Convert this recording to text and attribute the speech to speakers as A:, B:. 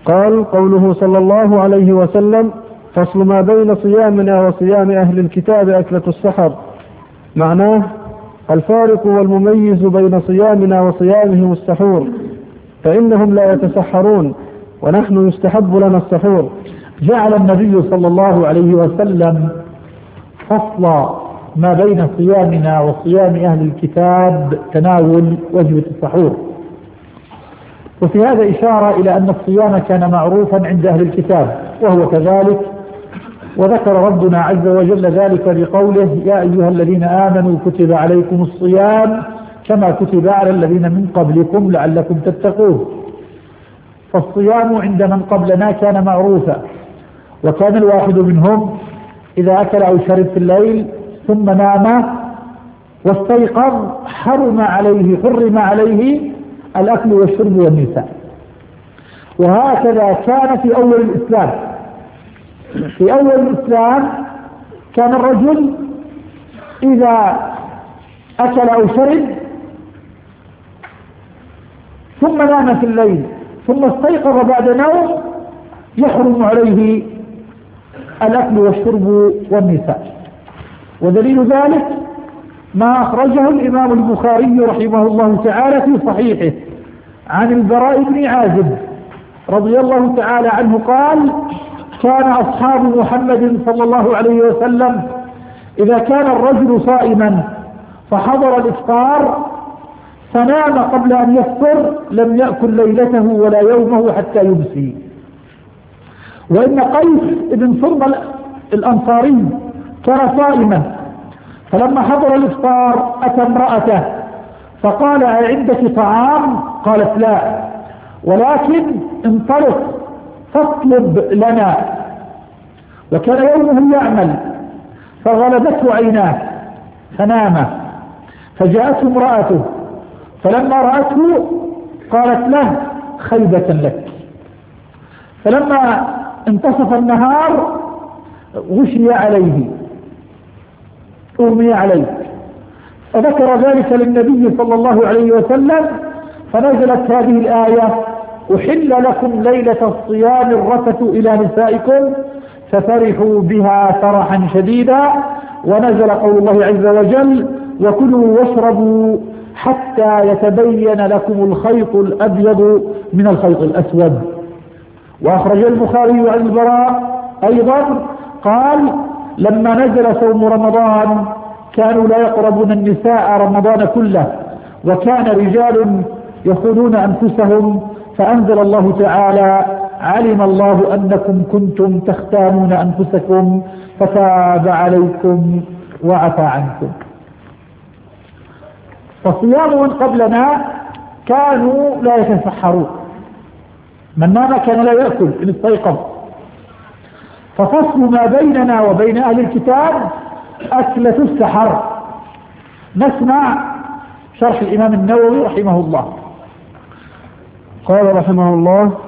A: قال: قوله صلى الله عليه وسلم: فصل ما بين صيامنا وصيام أهل الكتاب أكلة السحر. معناه: الفارق والمميز بين صيامنا وصيامهم السحور، فإنهم لا يتسحرون ونحن يستحب لنا السحور.
B: جعل النبي صلى الله عليه وسلم فصل ما بين صيامنا وصيام أهل الكتاب تناول وجبة السحور. وفي هذا إشارة إلى أن الصيام كان معروفا عند أهل الكتاب وهو كذلك، وذكر ربنا عز وجل ذلك بقوله: يا أيها الذين آمنوا كتب عليكم الصيام كما كتب على الذين من قبلكم لعلكم تتقون. فالصيام عند من قبلنا كان معروفا، وكان الواحد منهم إذا أكل أو شرب في الليل ثم نام واستيقظ حرم عليه الأكل والشرب والنساء. وهكذا كان في أول الإسلام. في أول الإسلام كان الرجل إذا أكل أو شرب ثم نام في الليل ثم استيقظ بعد نوم يحرم عليه الأكل والشرب والنساء. ودليل ذلك ما أخرجه الإمام البخاري رحمه الله تعالى في صحيحه عن البراء بن عازب رضي الله تعالى عنه قال: كان أصحاب محمد صلى الله عليه وسلم إذا كان الرجل صائما فحضر الإفطار فنام قبل أن يفطر لم يأكل ليلته ولا يومه حتى يمسي. وإن قيس بن صرم الأنصاري كان صائما، فلما حضر الإفطار أتى امرأته فقال: عندك طعام؟ قالت: لا، ولكن انطلق فاطلب لنا. وكان يومه يعمل فغلبته عيناه فنام، فجاءته امرأته فلما رأته قالت له: خيبة لك. فلما انتصف النهار غشي عليه، أغمي عليه، فذكر ذلك للنبي صلى الله عليه وسلم، فنزلت هذه الآية: أحل لكم ليلة الصيام الرفث إلى نسائكم، ففرحوا بها فرحا شديدا. ونزل قول الله عز وجل: وكلوا واشربوا حتى يتبين لكم الخيط الأبيض من الخيط الأسود. وأخرج البخاري عن البراء أيضا قال: لما نزل صوم رمضان كانوا لا يقربون النساء رمضان كله، وكان رجال يخونون أنفسهم، فأنزل الله تعالى: علم الله أنكم كنتم تختانون أنفسكم فتاب عليكم وعفى عنكم. فصيام من قبلنا كانوا لا يتسحرون، من نام كان لا يأكل إن استيقظ. ففصل ما بيننا وبين أهل الكتاب أكلة السحر. نسمع شرح الإمام النووي رحمه الله.
A: قال رحمه الله: